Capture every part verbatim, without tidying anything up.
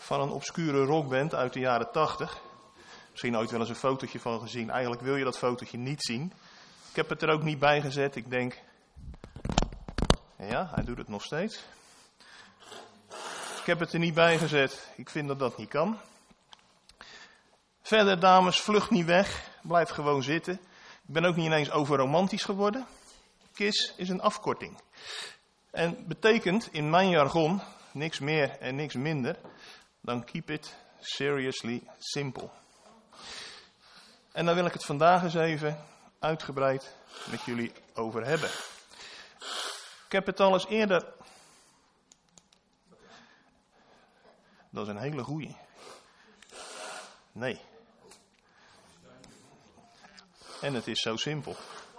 van een obscure rockband uit de jaren tachtig. Misschien ooit wel eens een fotootje van gezien. Eigenlijk wil je dat fotootje niet zien. Ik heb het er ook niet bij gezet. Ik denk, ja, hij doet het nog steeds. Ik heb het er niet bij gezet. Ik vind dat dat niet kan. Verder, dames, vlucht niet weg. Blijf gewoon zitten. Ik ben ook niet ineens overromantisch geworden. KISS is een afkorting. En betekent in mijn jargon niks meer en niks minder dan keep it seriously simple. En daar wil ik het vandaag eens even uitgebreid met jullie over hebben. Ik heb het al eens eerder... Dat is een hele goeie. Nee. En het is zo simpel.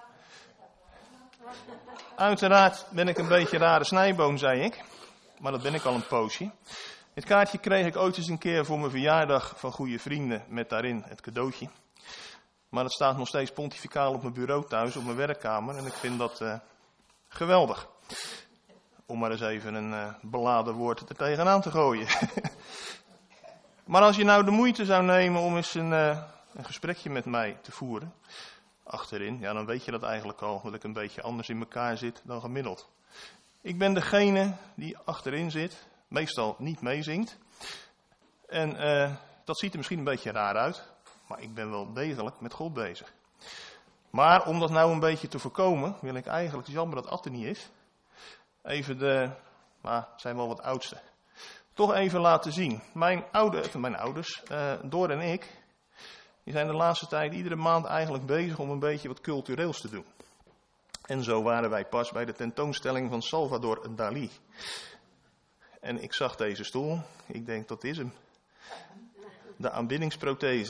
Uiteraard ben ik een beetje rare snijboon, zei ik. Maar dat ben ik al een poosje. Dit kaartje kreeg ik ooit eens een keer voor mijn verjaardag van goede vrienden. Met daarin het cadeautje. Maar dat staat nog steeds pontificaal op mijn bureau thuis, op mijn werkkamer. En ik vind dat uh, geweldig. Om maar eens even een uh, beladen woord er tegenaan te gooien. Maar als je nou de moeite zou nemen om eens een, uh, een gesprekje met mij te voeren. Achterin, ja, dan weet je dat eigenlijk al. Dat ik een beetje anders in elkaar zit dan gemiddeld. Ik ben degene die achterin zit. Meestal niet meezingt. En uh, dat ziet er misschien een beetje raar uit. Maar ik ben wel degelijk met God bezig. Maar om dat nou een beetje te voorkomen, wil ik eigenlijk, het is jammer dat Ad er niet is, even de, nou, zijn wel wat oudste, toch even laten zien. Mijn, oude, mijn ouders, uh, Door en ik, die zijn de laatste tijd iedere maand eigenlijk bezig om een beetje wat cultureels te doen. En zo waren wij pas bij de tentoonstelling van Salvador Dalí. En ik zag deze stoel, ik denk dat is hem. De aanbiddingsprothese.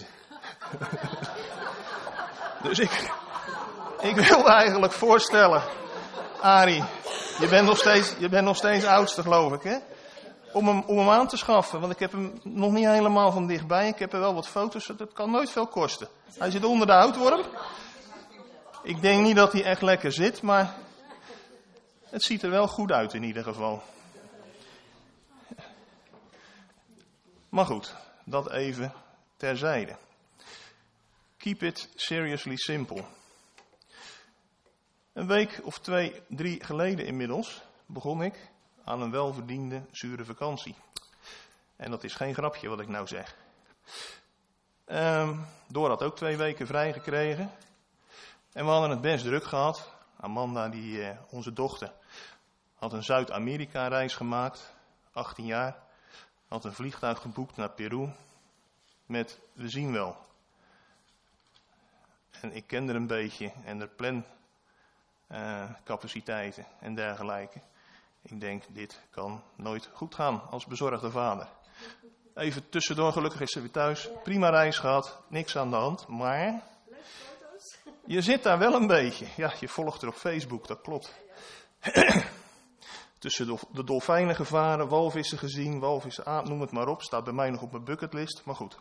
Dus ik, ik wil eigenlijk voorstellen, Arie, je bent nog steeds, je bent nog steeds oudste geloof ik, hè? Om hem, om hem aan te schaffen, want ik heb hem nog niet helemaal van dichtbij. Ik heb er wel wat foto's, dat kan nooit veel kosten. Hij zit onder de houtworm. Ik denk niet dat hij echt lekker zit, maar het ziet er wel goed uit in ieder geval. Maar goed, dat even terzijde. Keep it seriously simple. Een week of twee, drie geleden inmiddels begon ik aan een welverdiende zure vakantie. En dat is geen grapje wat ik nou zeg. Um, Door had ook twee weken vrij gekregen. En we hadden het best druk gehad. Amanda, die, uh, onze dochter, had een Zuid-Amerika reis gemaakt. achttien jaar. Had een vliegtuig geboekt naar Peru. Met, we zien wel. En ik ken er een beetje. En de plancapaciteiten uh, en dergelijke. Ik denk, dit kan nooit goed gaan als bezorgde vader. Even tussendoor, gelukkig is ze weer thuis. Prima reis gehad, niks aan de hand. Maar je zit daar wel een beetje. Ja, je volgt er op Facebook, dat klopt. Tussen de dolfijnen gevaren, walvissen gezien, walvissen aan, noem het maar op. Staat bij mij nog op mijn bucketlist, maar goed.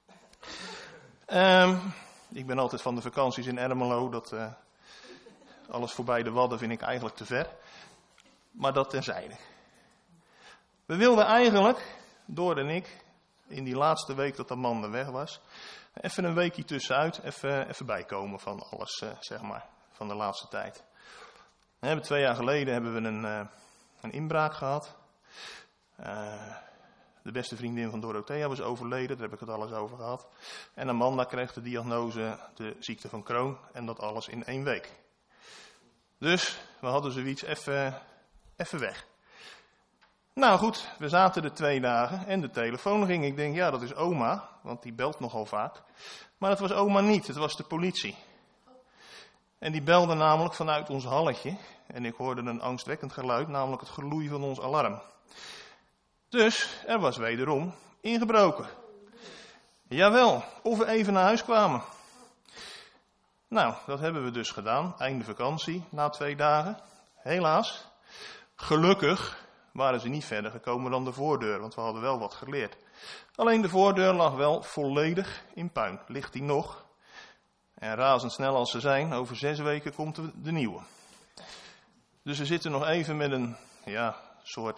Um, ik ben altijd van de vakanties in Ermelo. Dat, uh, alles voorbij de Wadden vind ik eigenlijk te ver. Maar dat terzijde. We wilden eigenlijk, Door en ik, in die laatste week dat Amanda weg was, even een weekje tussenuit, even, even bijkomen van alles, uh, zeg maar, van de laatste tijd. We hebben twee jaar geleden hebben we een, uh, een inbraak gehad. Uh, de beste vriendin van Dorothea was overleden, daar heb ik het alles over gehad. En Amanda kreeg de diagnose, de ziekte van Crohn, en dat alles in één week. Dus we hadden zoiets even... Even weg. Nou goed, we zaten er twee dagen en de telefoon ging. Ik denk, ja, dat is oma, want die belt nogal vaak. Maar het was oma niet, het was de politie. En die belde namelijk vanuit ons halletje. En ik hoorde een angstwekkend geluid, namelijk het geloei van ons alarm. Dus er was wederom ingebroken. Jawel, of we even naar huis kwamen. Nou, dat hebben we dus gedaan. Einde vakantie, na twee dagen. Helaas. Gelukkig waren ze niet verder gekomen dan de voordeur, want we hadden wel wat geleerd. Alleen de voordeur lag wel volledig in puin. Ligt die nog? En razendsnel als ze zijn, over zes weken komt de nieuwe. Dus we zitten nog even met een ja, soort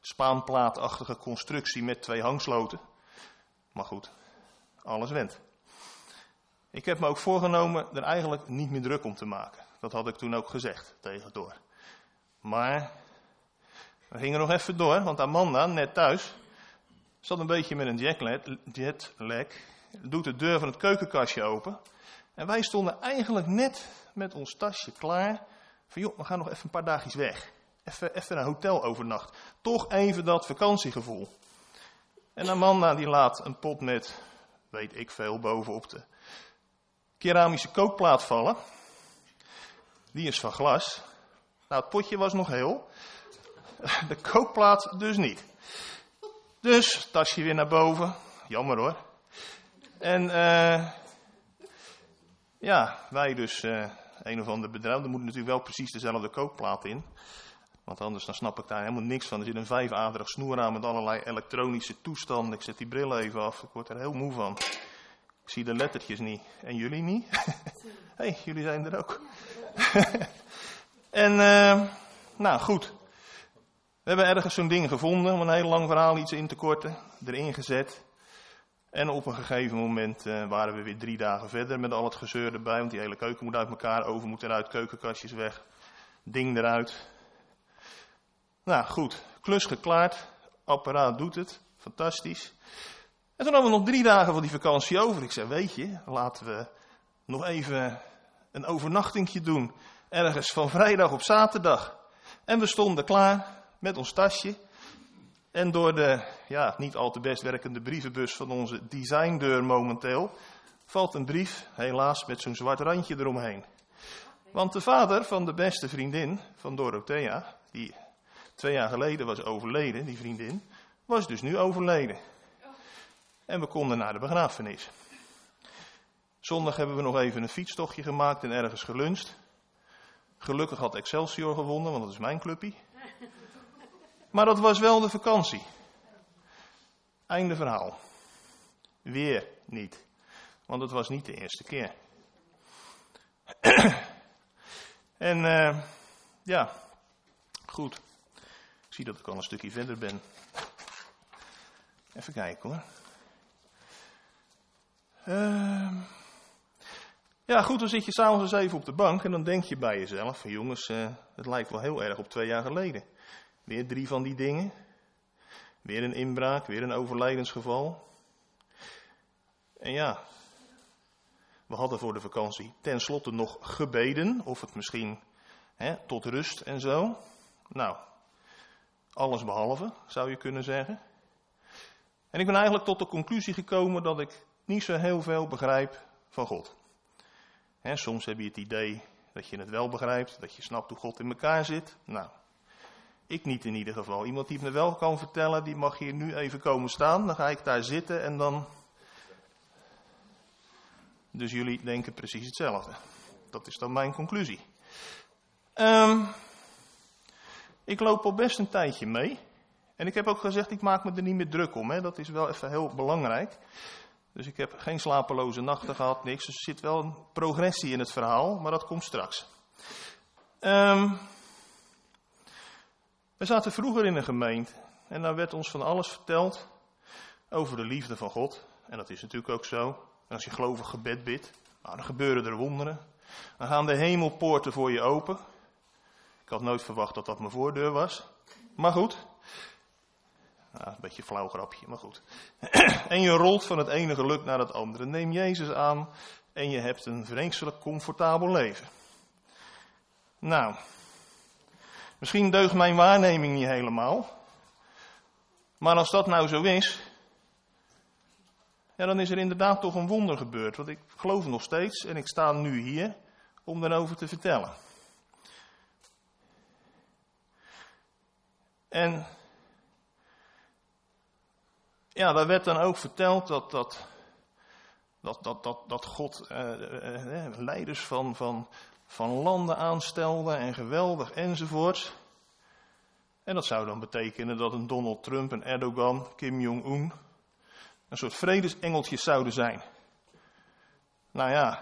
spaanplaatachtige constructie met twee hangsloten. Maar goed, alles went. Ik heb me ook voorgenomen er eigenlijk niet meer druk om te maken. Dat had ik toen ook gezegd tegen Door. Maar we gingen nog even door, want Amanda, net thuis, zat een beetje met een jetlag, jetlag, doet de deur van het keukenkastje open. En wij stonden eigenlijk net met ons tasje klaar. Van joh, we gaan nog even een paar dagjes weg. Even, even een hotel overnacht. Toch even dat vakantiegevoel. En Amanda die laat een pot met, weet ik veel, bovenop de keramische kookplaat vallen. Die is van glas. Nou, het potje was nog heel. De kookplaat dus niet. Dus, tasje weer naar boven. Jammer hoor. En eh... ja, wij dus uh, een of ander bedrijf. Er moet natuurlijk wel precies dezelfde kookplaat in. Want anders dan snap ik daar helemaal niks van. Er zit een vijfaderig snoerraam met allerlei elektronische toestanden. Ik zet die bril even af. Ik word er heel moe van. Ik zie de lettertjes niet. En jullie niet? Hé, hey, jullie zijn er ook. En, uh, nou goed. We hebben ergens zo'n ding gevonden. Om een heel lang verhaal iets in te korten. Erin gezet. En op een gegeven moment uh, waren we weer drie dagen verder met al het gezeur erbij. Want die hele keuken moet uit elkaar, oven moet eruit, keukenkastjes weg. Ding eruit. Nou goed, klus geklaard. Apparaat doet het. Fantastisch. En toen hadden we nog drie dagen van die vakantie over. Ik zei, weet je, laten we nog even een overnachtingje doen. Ergens van vrijdag op zaterdag. En we stonden klaar met ons tasje. En door de ja, niet al te best werkende brievenbus van onze designdeur momenteel valt een brief, helaas met zo'n zwart randje eromheen. Want de vader van de beste vriendin van Dorothea, die twee jaar geleden was overleden, die vriendin, was dus nu overleden. En we konden naar de begrafenis. Zondag hebben we nog even een fietstochtje gemaakt en ergens geluncht. Gelukkig had Excelsior gewonnen, want dat is mijn clubpie. Maar dat was wel de vakantie. Einde verhaal. Weer niet. Want het was niet de eerste keer. En uh, ja, goed. Ik zie dat ik al een stukje verder ben. Even kijken hoor. Uh, ja goed, dan zit je s'avonds eens even op de bank en dan denk je bij jezelf. Van jongens, uh, het lijkt wel heel erg op twee jaar geleden. Weer drie van die dingen. Weer een inbraak, weer een overlijdensgeval. En ja, we hadden voor de vakantie tenslotte nog gebeden. Of het misschien hè, tot rust en zo. Nou, alles behalve, zou je kunnen zeggen. En ik ben eigenlijk tot de conclusie gekomen dat ik niet zo heel veel begrijp van God. Hè, soms heb je het idee dat je het wel begrijpt, dat je snapt hoe God in elkaar zit. Nou, ik niet in ieder geval. Iemand die het me wel kan vertellen, die mag hier nu even komen staan. Dan ga ik daar zitten en dan... Dus jullie denken precies hetzelfde. Dat is dan mijn conclusie. Um, ik loop al best een tijdje mee. En ik heb ook gezegd, ik maak me er niet meer druk om. Hè. Dat is wel even heel belangrijk. Dus ik heb geen slapeloze nachten gehad, niks. Dus er zit wel een progressie in het verhaal, maar dat komt straks. Um, we zaten vroeger in een gemeente en daar werd ons van alles verteld over de liefde van God. En dat is natuurlijk ook zo. En als je gelovig gebed bidt, nou, dan gebeuren er wonderen. Dan gaan de hemelpoorten voor je open. Ik had nooit verwacht dat dat mijn voordeur was. Maar goed. Nou, een beetje een flauw grapje, maar goed. En je rolt van het ene geluk naar het andere. Neem Jezus aan en je hebt een vreselijk comfortabel leven. Nou, misschien deugt mijn waarneming niet helemaal. Maar als dat nou zo is, ja, dan is er inderdaad toch een wonder gebeurd. Want ik geloof nog steeds en ik sta nu hier om daarover te vertellen. En ja, daar werd dan ook verteld dat, dat, dat, dat, dat, dat God eh, eh, leiders van, van, van landen aanstelde en geweldig enzovoorts. En dat zou dan betekenen dat een Donald Trump, een Erdogan, Kim Jong-un een soort vredesengeltjes zouden zijn. Nou ja,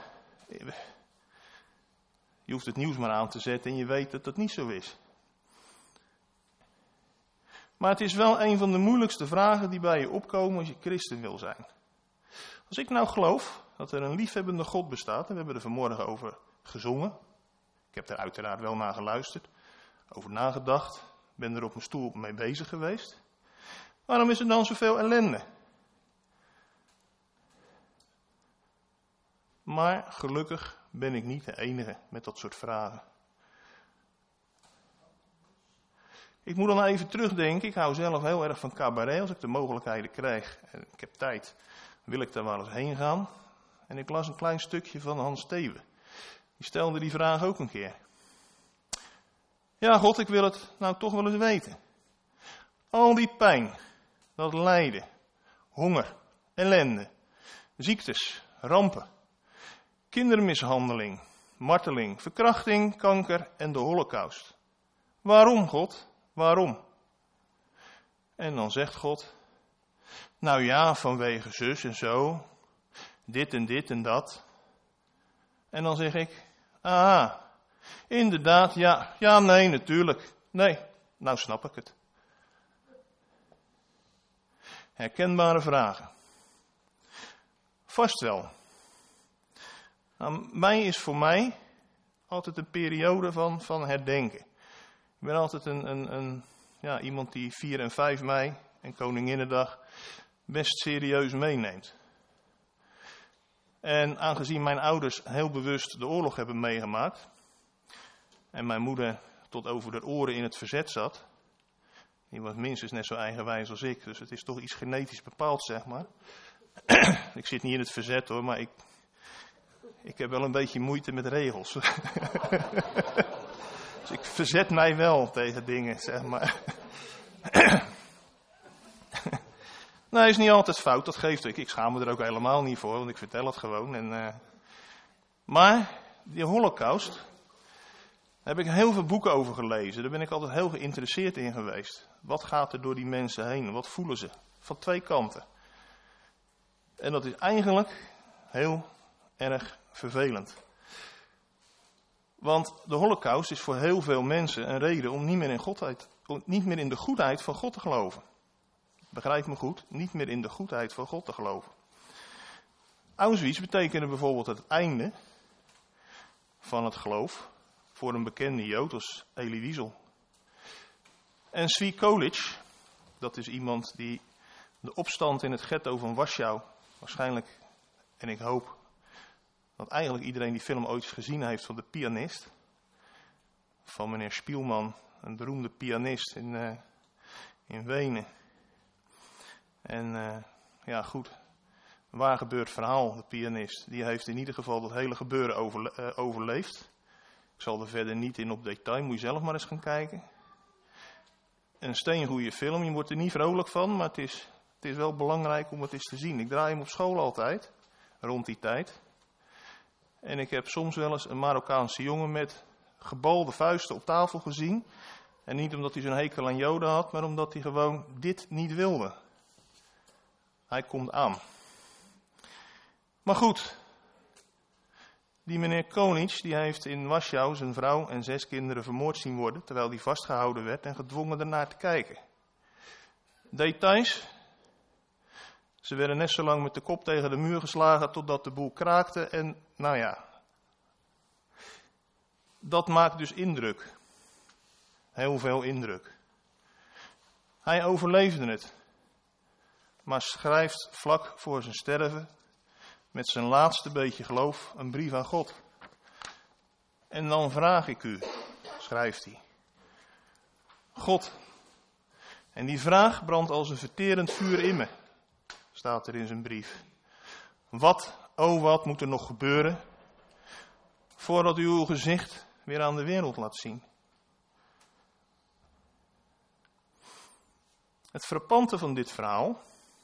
je hoeft het nieuws maar aan te zetten en je weet dat dat niet zo is. Maar het is wel een van de moeilijkste vragen die bij je opkomen als je christen wil zijn. Als ik nou geloof dat er een liefhebbende God bestaat, en we hebben er vanmorgen over gezongen. Ik heb er uiteraard wel naar geluisterd, over nagedacht, ben er op mijn stoel mee bezig geweest. Waarom is er dan zoveel ellende? Maar gelukkig ben ik niet de enige met dat soort vragen. Ik moet dan even terugdenken, ik hou zelf heel erg van cabaret. Als ik de mogelijkheden krijg en ik heb tijd, wil ik daar wel eens heen gaan. En ik las een klein stukje van Hans Steeuwen. Die stelde die vraag ook een keer. Ja, God, ik wil het nou toch wel eens weten. Al die pijn, dat lijden, honger, ellende, ziektes, rampen, kindermishandeling, marteling, verkrachting, kanker en de Holocaust. Waarom, God? Waarom? En dan zegt God, nou ja, vanwege zus en zo, dit en dit en dat. En dan zeg ik, ah, inderdaad, ja, ja, nee, natuurlijk, nee, nou snap ik het. Herkenbare vragen. Vast wel. Nou, mei is voor mij altijd een periode van, van herdenken. Ik ben altijd een, een, een, ja, iemand die vier en vijf mei en Koninginnedag best serieus meeneemt. En aangezien mijn ouders heel bewust de oorlog hebben meegemaakt en mijn moeder tot over de oren in het verzet zat, die was minstens net zo eigenwijs als ik, dus het is toch iets genetisch bepaald, zeg maar. Ik zit niet in het verzet hoor, maar ik, ik heb wel een beetje moeite met regels. Dus ik verzet mij wel tegen dingen, zeg maar. Nee, is niet altijd fout, dat geeft ik. Ik schaam me er ook helemaal niet voor, want ik vertel het gewoon. En, uh... Maar die Holocaust, daar heb ik heel veel boeken over gelezen. Daar ben ik altijd heel geïnteresseerd in geweest. Wat gaat er door die mensen heen? Wat voelen ze? Van twee kanten. En dat is eigenlijk heel erg vervelend. Want de Holocaust is voor heel veel mensen een reden om niet meer in, godheid, om niet meer in de goedheid van God te geloven. Begrijp me goed, niet meer in de goedheid van God te geloven. Auschwitz betekende bijvoorbeeld het einde van het geloof voor een bekende Jood als Elie Wiesel. En Zvi Kolich, dat is iemand die de opstand in het ghetto van Warschau waarschijnlijk, en ik hoop dat eigenlijk iedereen die film ooit gezien heeft van de pianist, van meneer Spielman, een beroemde pianist in, uh, in Wenen. En uh, ja goed, een waar gebeurd verhaal, de pianist. Die heeft in ieder geval dat hele gebeuren overle- uh, overleefd. Ik zal er verder niet in op detail, moet je zelf maar eens gaan kijken. Een steengoeie film, je wordt er niet vrolijk van, maar het is, het is wel belangrijk om het eens te zien. Ik draai hem op school altijd, rond die tijd. En ik heb soms wel eens een Marokkaanse jongen met gebalde vuisten op tafel gezien. En niet omdat hij zo'n hekel aan Joden had, maar omdat hij gewoon dit niet wilde. Hij komt aan. Maar goed, die meneer Kolich, die heeft in Warschau zijn vrouw en zes kinderen vermoord zien worden, terwijl die vastgehouden werd en gedwongen ernaar te kijken. Details. Ze werden net zo lang met de kop tegen de muur geslagen totdat de boel kraakte en nou ja. Dat maakt dus indruk. Heel veel indruk. Hij overleefde het. Maar schrijft vlak voor zijn sterven met zijn laatste beetje geloof een brief aan God. En dan vraag ik u, schrijft hij. God. En die vraag brandt als een verterend vuur in me. Staat er in zijn brief. Wat, oh wat moet er nog gebeuren voordat u uw gezicht weer aan de wereld laat zien? Het frappante van dit verhaal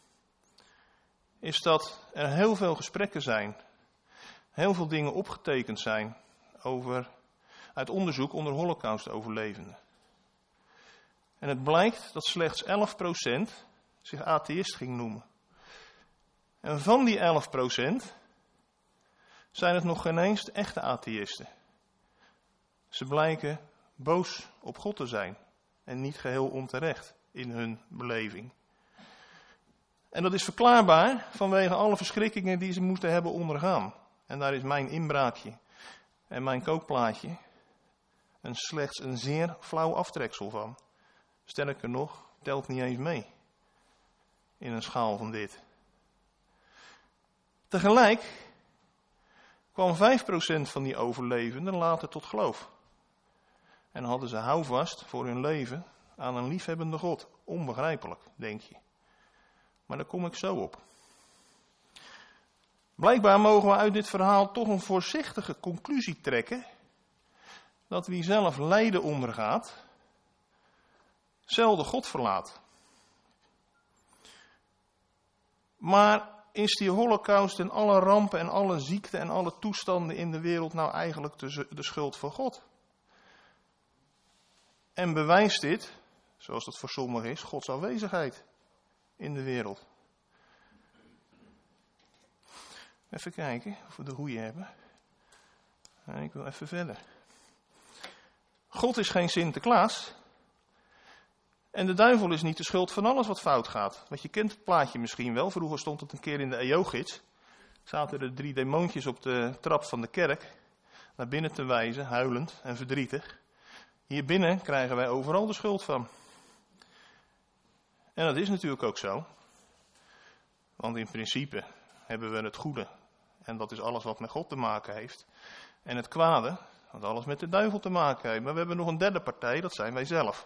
is dat er heel veel gesprekken zijn, heel veel dingen opgetekend zijn over, uit onderzoek onder Holocaust-overlevenden. En het blijkt dat slechts elf procent zich atheïst ging noemen. En van die elf procent zijn het nog geen eens de echte atheïsten. Ze blijken boos op God te zijn en niet geheel onterecht. in hun beleving. En dat is verklaarbaar vanwege alle verschrikkingen die ze moeten hebben ondergaan. En daar is mijn inbraakje en mijn kookplaatje een slechts een zeer flauw aftreksel van. Sterker nog, telt niet eens mee in een schaal van dit. Tegelijk kwam vijf procent van die overlevenden later tot geloof. En hadden ze houvast voor hun leven aan een liefhebbende God. Onbegrijpelijk, denk je. Maar daar kom ik zo op. Blijkbaar mogen we uit dit verhaal toch een voorzichtige conclusie trekken. Dat wie zelf lijden ondergaat, zelden God verlaat. Maar is die holocaust en alle rampen en alle ziekten en alle toestanden in de wereld nou eigenlijk de, de schuld van God? En bewijst dit, zoals dat voor sommigen is, Gods aanwezigheid in de wereld? Even kijken of we de goede hebben. Nou, ik wil even verder. God is geen Sinterklaas. En de duivel is niet de schuld van alles wat fout gaat. Want je kent het plaatje misschien wel. Vroeger stond het een keer in de E O-gids. Zaten er drie demoontjes op de trap van de kerk. Naar binnen te wijzen, huilend en verdrietig. Hier binnen krijgen wij overal de schuld van. En dat is natuurlijk ook zo. Want in principe hebben we het goede. En dat is alles wat met God te maken heeft. En het kwade, wat alles met de duivel te maken heeft. Maar we hebben nog een derde partij, dat zijn wij zelf.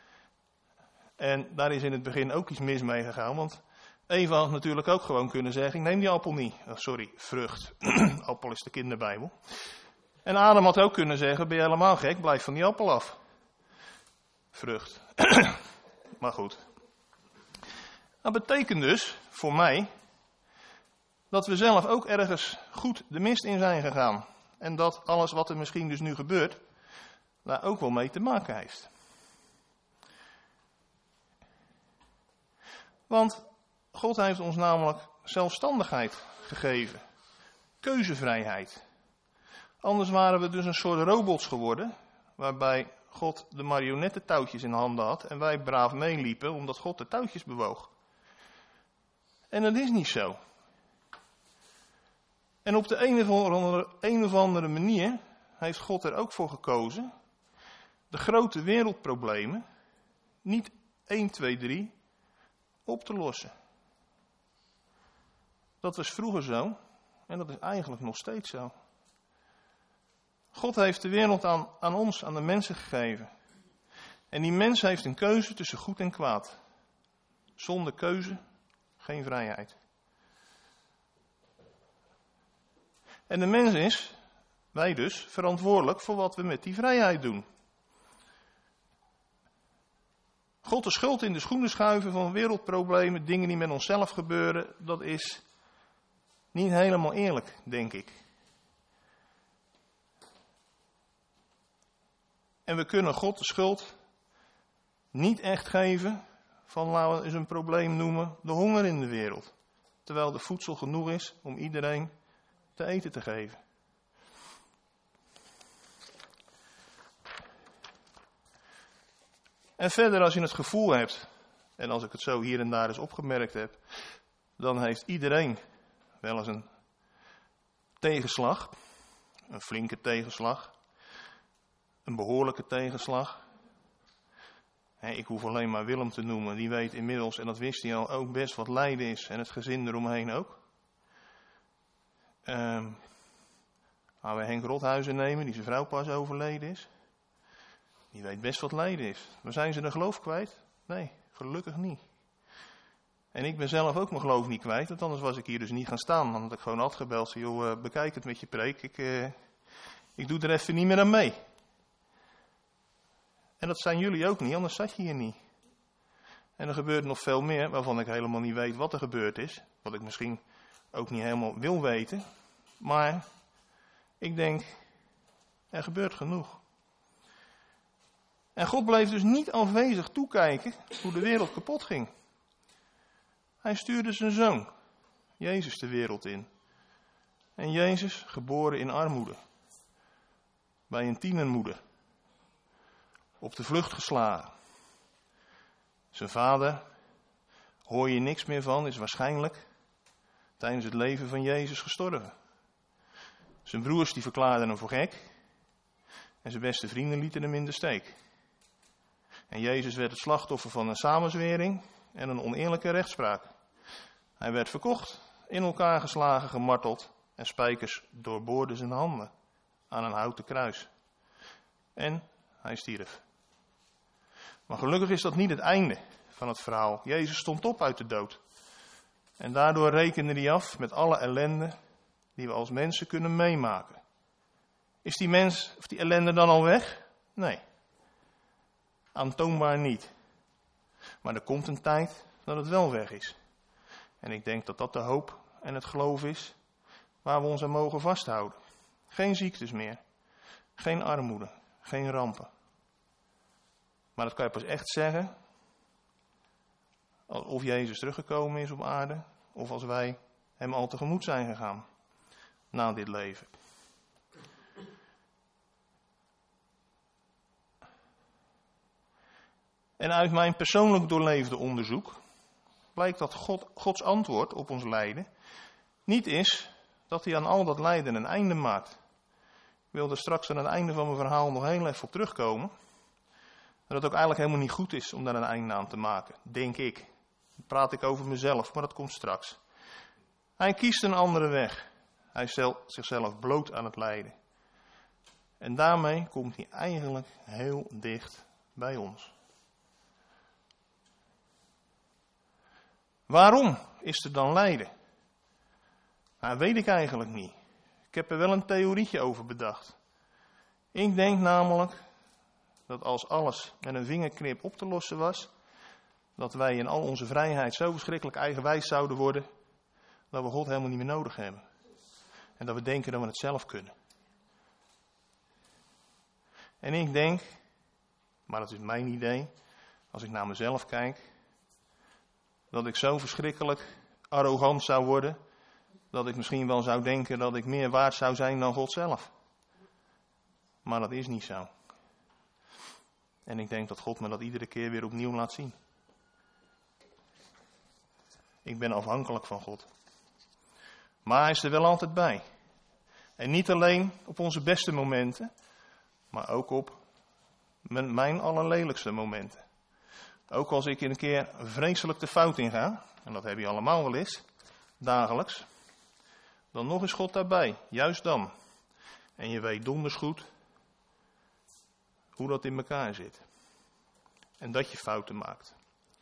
En daar is in het begin ook iets mis mee gegaan. Want Eva had natuurlijk ook gewoon kunnen zeggen, ik neem die appel niet. Oh, sorry, vrucht. Appel is de kinderbijbel. En Adam had ook kunnen zeggen, ben je helemaal gek, blijf van die appel af. Vrucht. Maar goed. Dat betekent dus, voor mij, dat we zelf ook ergens goed de mist in zijn gegaan. En dat alles wat er misschien dus nu gebeurt, daar ook wel mee te maken heeft. Want God heeft ons namelijk zelfstandigheid gegeven. Keuzevrijheid. Anders waren we dus een soort robots geworden, waarbij God de marionettentouwtjes in handen had en wij braaf meeliepen omdat God de touwtjes bewoog. En dat is niet zo. En op de een of andere, een of andere manier heeft God er ook voor gekozen de grote wereldproblemen niet één, twee, drie op te lossen. Dat was vroeger zo en dat is eigenlijk nog steeds zo. God heeft de wereld aan, aan ons, aan de mensen gegeven. En die mens heeft een keuze tussen goed en kwaad. Zonder keuze geen vrijheid. En de mens is, wij dus, verantwoordelijk voor wat we met die vrijheid doen. God de schuld in de schoenen schuiven van wereldproblemen, dingen die met onszelf gebeuren, dat is niet helemaal eerlijk, denk ik. En we kunnen God de schuld niet echt geven van, laten we eens een probleem noemen, de honger in de wereld. Terwijl er voedsel genoeg is om iedereen te eten te geven. En verder, als je het gevoel hebt, en als ik het zo hier en daar eens opgemerkt heb, dan heeft iedereen wel eens een tegenslag, een flinke tegenslag, een behoorlijke tegenslag. Ik hoef alleen maar Willem te noemen, die weet inmiddels, en dat wist hij al, ook best wat lijden is en het gezin eromheen ook. Um, gaan we Henk Rothuizen nemen, die zijn vrouw pas overleden is. Die weet best wat lijden is. Maar zijn ze de geloof kwijt? Nee, gelukkig niet. En ik ben zelf ook mijn geloof niet kwijt, want anders was ik hier dus niet gaan staan. Dan had ik gewoon had gebeld, zei, joh, uh, bekijk het met je preek, ik, uh, ik doe er even niet meer aan mee. En dat zijn jullie ook niet, anders zat je hier niet. En er gebeurt nog veel meer, waarvan ik helemaal niet weet wat er gebeurd is. Wat ik misschien ook niet helemaal wil weten. Maar ik denk, er gebeurt genoeg. En God bleef dus niet afwezig toekijken hoe de wereld kapot ging. Hij stuurde zijn zoon, Jezus, de wereld in. En Jezus, geboren in armoede. Bij een tienermoeder. Op de vlucht geslagen. Zijn vader, hoor je niks meer van, is waarschijnlijk tijdens het leven van Jezus gestorven. Zijn broers die verklaarden hem voor gek. En zijn beste vrienden lieten hem in de steek. En Jezus werd het slachtoffer van een samenzwering en een oneerlijke rechtspraak. Hij werd verkocht, in elkaar geslagen, gemarteld en spijkers doorboorden zijn handen aan een houten kruis. En hij stierf. Maar gelukkig is dat niet het einde van het verhaal. Jezus stond op uit de dood. En daardoor rekende hij af met alle ellende die we als mensen kunnen meemaken. Is die mens, of die ellende dan al weg? Nee. Aantoonbaar niet. Maar er komt een tijd dat het wel weg is. En ik denk dat dat de hoop en het geloof is waar we ons aan mogen vasthouden. Geen ziektes meer. Geen armoede. Geen rampen. Maar dat kan je pas echt zeggen of Jezus teruggekomen is op aarde, of als wij hem al tegemoet zijn gegaan na dit leven. En uit mijn persoonlijk doorleefde onderzoek blijkt dat God, Gods antwoord op ons lijden niet is dat hij aan al dat lijden een einde maakt. Ik wil er straks aan het einde van mijn verhaal nog heel even op terugkomen. Dat het ook eigenlijk helemaal niet goed is om daar een einde aan te maken, denk ik. Dan praat ik over mezelf, maar dat komt straks. Hij kiest een andere weg. Hij stelt zichzelf bloot aan het lijden. En daarmee komt hij eigenlijk heel dicht bij ons. Waarom is er dan lijden? Nou, weet ik eigenlijk niet. Ik heb er wel een theorietje over bedacht. Ik denk namelijk dat als alles met een vingerknip op te lossen was, dat wij in al onze vrijheid zo verschrikkelijk eigenwijs zouden worden, dat we God helemaal niet meer nodig hebben. En dat we denken dat we het zelf kunnen. En ik denk, maar dat is mijn idee, als ik naar mezelf kijk, dat ik zo verschrikkelijk arrogant zou worden, dat ik misschien wel zou denken dat ik meer waard zou zijn dan God zelf. Maar dat is niet zo. En ik denk dat God me dat iedere keer weer opnieuw laat zien. Ik ben afhankelijk van God. Maar hij is er wel altijd bij. En niet alleen op onze beste momenten, maar ook op mijn, mijn allerlelijkste momenten. Ook als ik een keer vreselijk de fout inga, en dat heb je allemaal wel eens, dagelijks, dan nog is God daarbij, juist dan. En je weet donders goed hoe dat in elkaar zit. En dat je fouten maakt.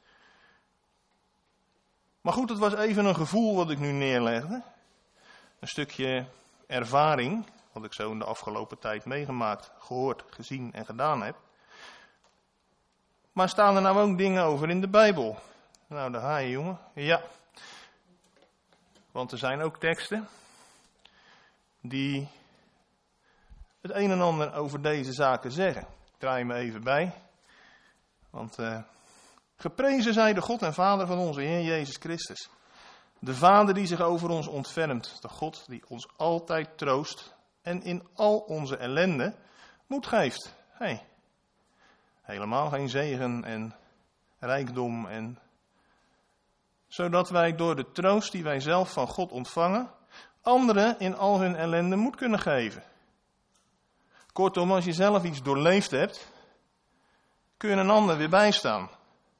Maar goed, het was even een gevoel wat ik nu neerlegde. Een stukje ervaring, wat ik zo in de afgelopen tijd meegemaakt, gehoord, gezien en gedaan heb. Maar staan er nou ook dingen over in de Bijbel? Nou, daar ga je, jongen. Ja. Want er zijn ook teksten die het een en ander over deze zaken zeggen. Ik draai me even bij. Want uh, geprezen zij de God en Vader van onze Heer Jezus Christus. De Vader die zich over ons ontfermt. De God die ons altijd troost en in al onze ellende moed geeft. Hey, helemaal geen zegen en rijkdom. En, zodat wij door de troost die wij zelf van God ontvangen, anderen in al hun ellende moed kunnen geven. Kortom, als je zelf iets doorleefd hebt, kun je een ander weer bijstaan.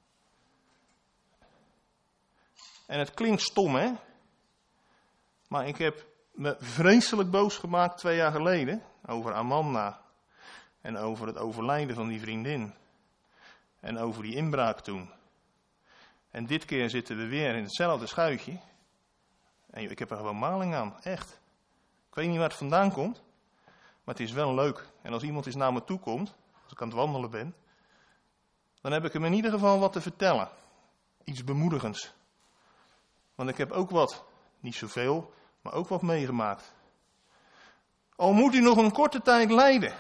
En het klinkt stom, hè? Maar ik heb me vreselijk boos gemaakt twee jaar geleden over Amanda. En over het overlijden van die vriendin. En over die inbraak toen. En dit keer zitten we weer in hetzelfde schuitje. En ik heb er gewoon maling aan, echt. Ik weet niet waar het vandaan komt. Maar het is wel leuk. En als iemand eens naar me toe komt, als ik aan het wandelen ben, dan heb ik hem in ieder geval wat te vertellen. Iets bemoedigends. Want ik heb ook wat, niet zoveel, maar ook wat meegemaakt. Al moet u nog een korte tijd lijden.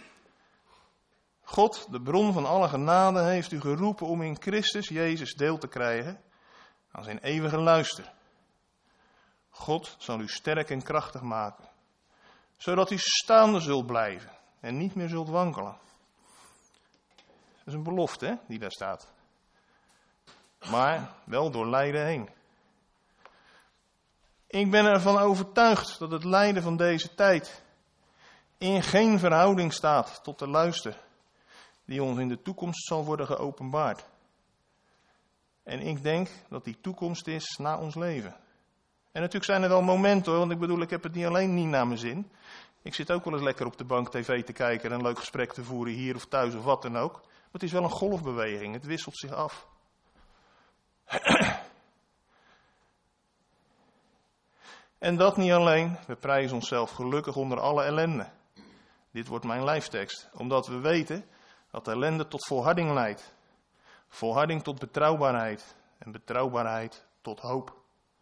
God, de bron van alle genade, heeft u geroepen om in Christus Jezus deel te krijgen aan zijn eeuwige luister. God zal u sterk en krachtig maken, zodat u staande zult blijven en niet meer zult wankelen. Dat is een belofte, hè, die daar staat. maar wel door lijden heen. Ik ben ervan overtuigd dat het lijden van deze tijd in geen verhouding staat tot de luister die ons in de toekomst zal worden geopenbaard. En ik denk dat die toekomst is na ons leven. En natuurlijk zijn er wel momenten hoor, want ik bedoel, ik heb het niet alleen niet naar mijn zin. Ik zit ook wel eens lekker op de bank tv te kijken en een leuk gesprek te voeren hier of thuis of wat dan ook. Maar het is wel een golfbeweging, het wisselt zich af. En dat niet alleen, we prijzen onszelf gelukkig onder alle ellende. Dit wordt mijn lijftekst, omdat we weten dat ellende tot volharding leidt. Volharding tot betrouwbaarheid en betrouwbaarheid tot hoop.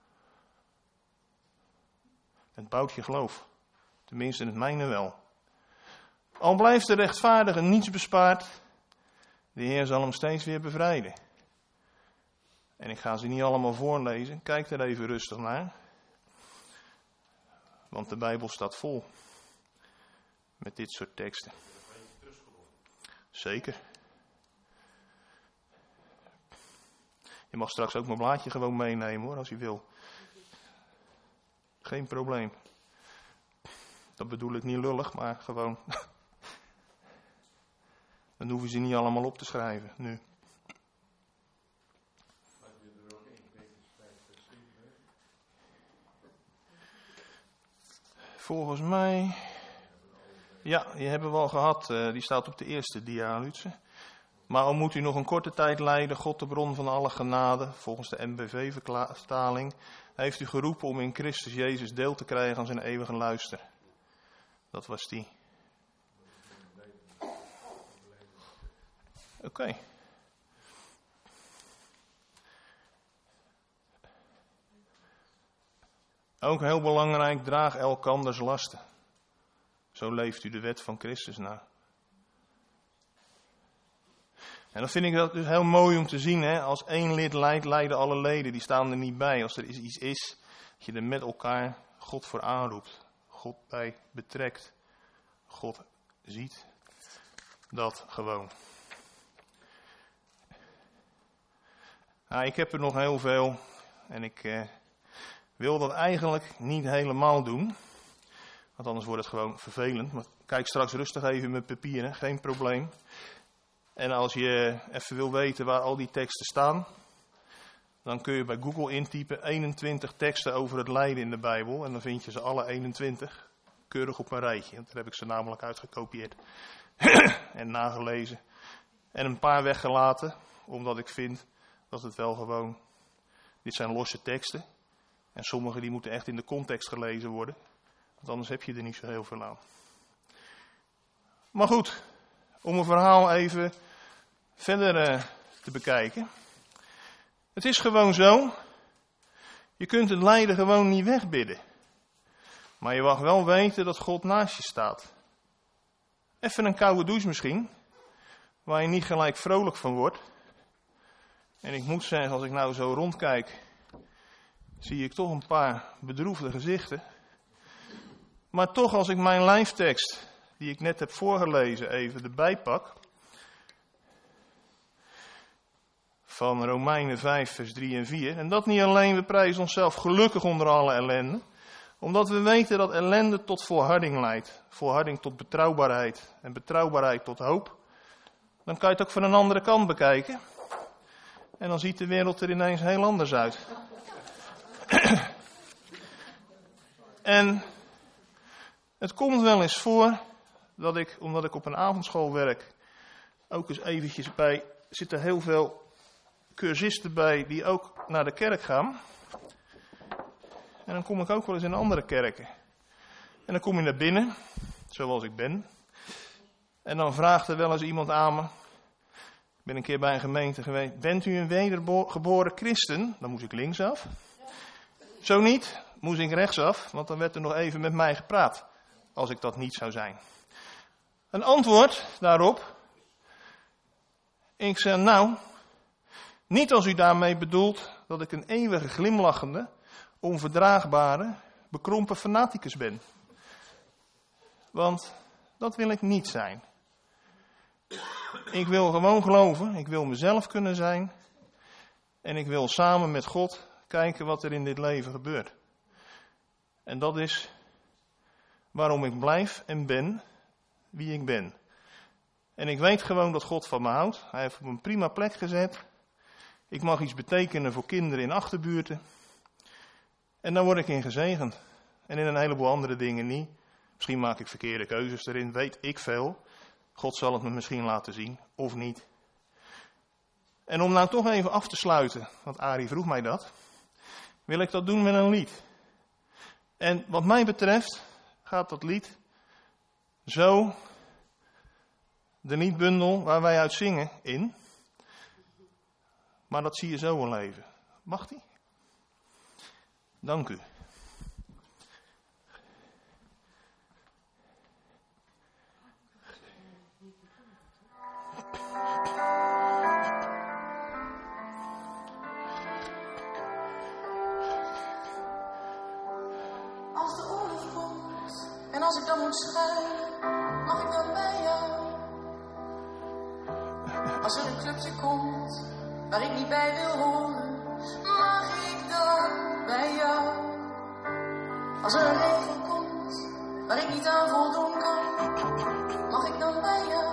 Het bouwt je geloof, tenminste in het mijne wel. Al blijft de rechtvaardige niets bespaard, de Heer zal hem steeds weer bevrijden. En ik ga ze niet allemaal voorlezen, kijk er even rustig naar. Want de Bijbel staat vol met dit soort teksten. Zeker. Je mag straks ook mijn blaadje gewoon meenemen hoor, als je wil. Geen probleem. Dat bedoel ik niet lullig, maar gewoon. Dan hoeven ze niet allemaal op te schrijven nu. Volgens mij. Ja, die hebben we al gehad. Die staat op de eerste dia, Lutse. Maar al moet u nog een korte tijd lijden, God de bron van alle genade, volgens de M B V-vertaling, heeft u geroepen om in Christus Jezus deel te krijgen aan zijn eeuwige luister. Dat was die. Oké. Okay. Ook heel belangrijk, draag elkanders lasten. Zo leeft u de wet van Christus na. En dan vind ik dat dus heel mooi om te zien, hè? Als één lid lijdt, lijden alle leden, die staan er niet bij. Als er iets is, dat je er met elkaar God voor aanroept, God bij betrekt, God ziet dat gewoon. Nou, ik heb er nog heel veel en ik eh, wil dat eigenlijk niet helemaal doen, want anders wordt het gewoon vervelend. Maar kijk straks rustig even in mijn papieren, geen probleem. En als je even wil weten waar al die teksten staan, dan kun je bij Google intypen eenentwintig teksten over het lijden in de Bijbel. En dan vind je ze alle eenentwintig keurig op een rijtje. Want daar heb ik ze namelijk uitgekopieerd en nagelezen. En een paar weggelaten, omdat ik vind dat het wel gewoon, dit zijn losse teksten. En sommige die moeten echt in de context gelezen worden. Want anders heb je er niet zo heel veel aan. Maar goed, om een verhaal even verder uh, te bekijken. Het is gewoon zo, je kunt het lijden gewoon niet wegbidden. Maar je mag wel weten dat God naast je staat. Even een koude douche misschien, waar je niet gelijk vrolijk van wordt. En ik moet zeggen, als ik nou zo rondkijk, zie ik toch een paar bedroefde gezichten. Maar toch, als ik mijn lijftekst, die ik net heb voorgelezen, even erbij pak. Van Romeinen vijf, vers drie en vier. En dat niet alleen, we prijzen onszelf gelukkig onder alle ellende. Omdat we weten dat ellende tot volharding leidt. Volharding tot betrouwbaarheid. En betrouwbaarheid tot hoop. Dan kan je het ook van een andere kant bekijken. En dan ziet de wereld er ineens heel anders uit. En het komt wel eens voor dat ik, omdat ik op een avondschool werk, ook eens eventjes bij, zitten heel veel cursisten bij die ook naar de kerk gaan. En dan kom ik ook wel eens in andere kerken. En dan kom je naar binnen, zoals ik ben. En dan vraagt er wel eens iemand aan me. Ik ben een keer bij een gemeente geweest. Bent u een wedergeboren christen? Dan moest ik linksaf. Zo niet, moest ik rechtsaf, want dan werd er nog even met mij gepraat. Als ik dat niet zou zijn. Een antwoord daarop. Ik zeg, nou, niet als u daarmee bedoelt dat ik een eeuwige glimlachende, onverdraagbare, bekrompen fanaticus ben. Want dat wil ik niet zijn. Ik wil gewoon geloven, ik wil mezelf kunnen zijn. En ik wil samen met God kijken wat er in dit leven gebeurt. En dat is waarom ik blijf en ben wie ik ben. En ik weet gewoon dat God van me houdt. Hij heeft op een prima plek gezet. Ik mag iets betekenen voor kinderen in achterbuurten. En dan word ik in gezegend. En in een heleboel andere dingen niet. Misschien maak ik verkeerde keuzes erin, weet ik veel. God zal het me misschien laten zien, of niet. En om nou toch even af te sluiten, want Arie vroeg mij dat, wil ik dat doen met een lied. En wat mij betreft gaat dat lied zo de liedbundel waar wij uit zingen in. Maar dat zie je zo wel even. Mag die? Dank u. Als de oorlog komt en als ik dan moet schuilen, mag ik dan bij jou? Als er een clubje komt waar ik niet bij wil horen, mag ik dan bij jou? Als er een regel komt waar ik niet aan voldoen kan, mag ik dan bij jou?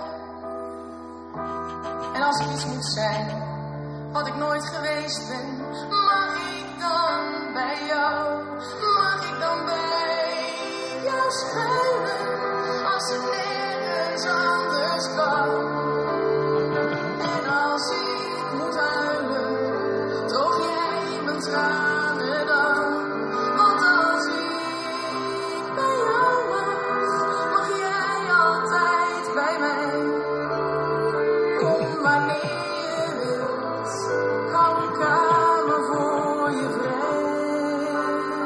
En als ik iets moet zijn wat ik nooit geweest ben, mag ik dan bij jou? Mag ik dan bij jou schuilen als het nergens anders kan? En als ik moet huilen, droog jij mijn tranen dan? Want als ik bij jou was, mag jij altijd bij mij. Kom wanneer je wilt, hou een kamer voor je vrij.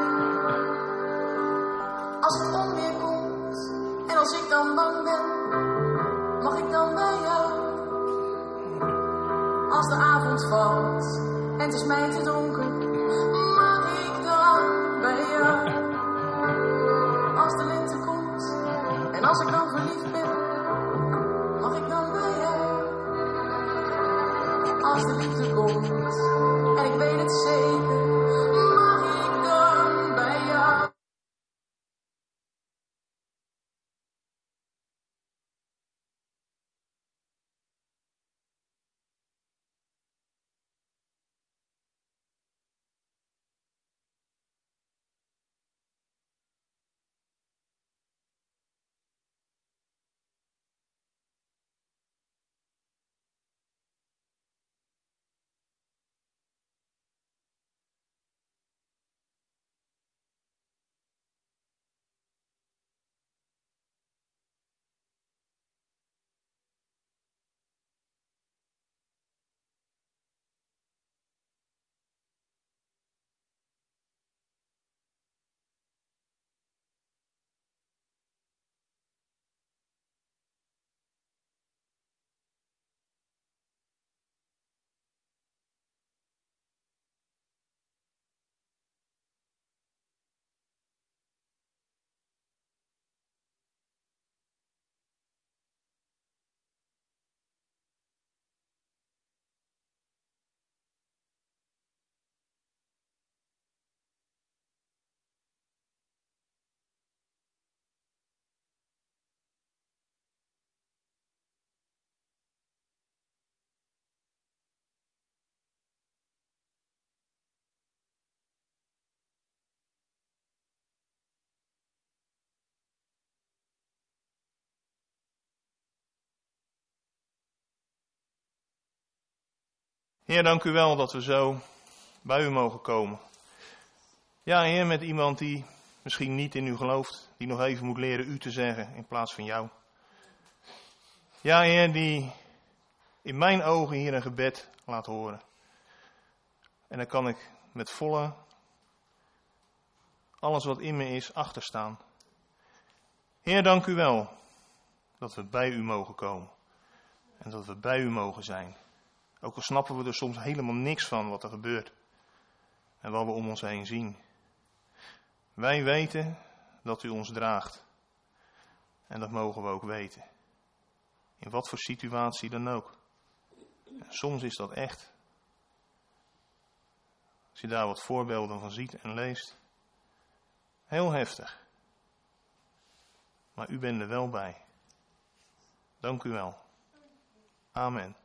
Als het onweer komt en als ik dan bang ben, mag ik dan bij jou? Als de avond valt en het is mij te donker, mag ik dan bij jou? Als de lente komt en als ik dan verliefd ben, mag ik dan bij jou? Als de liefde komt en ik weet het zeker, mag ik dan bij jou? Heer, dank u wel dat we zo bij u mogen komen. Ja, Heer, met iemand die misschien niet in u gelooft, die nog even moet leren u te zeggen in plaats van jou. Ja, Heer, die in mijn ogen hier een gebed laat horen. En daar kan ik met volle, alles wat in me is, achter staan. Heer, dank u wel dat we bij u mogen komen. En dat we bij u mogen zijn. Ook al snappen we er soms helemaal niks van wat er gebeurt. En wat we om ons heen zien. Wij weten dat u ons draagt. En dat mogen we ook weten. In wat voor situatie dan ook. En soms is dat echt Als je daar wat voorbeelden van ziet en leest. Heel heftig. Maar u bent er wel bij. Dank u wel. Amen.